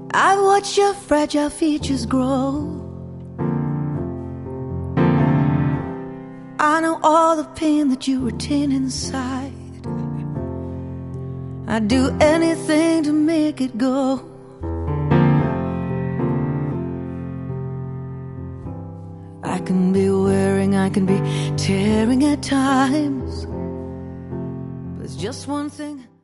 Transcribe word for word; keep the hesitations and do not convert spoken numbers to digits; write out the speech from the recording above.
I've watched your fragile features grow. I know all the pain that you retain inside. I'd do anything to make it go. I can be wearing, I can be tearing at times, but it's just one thing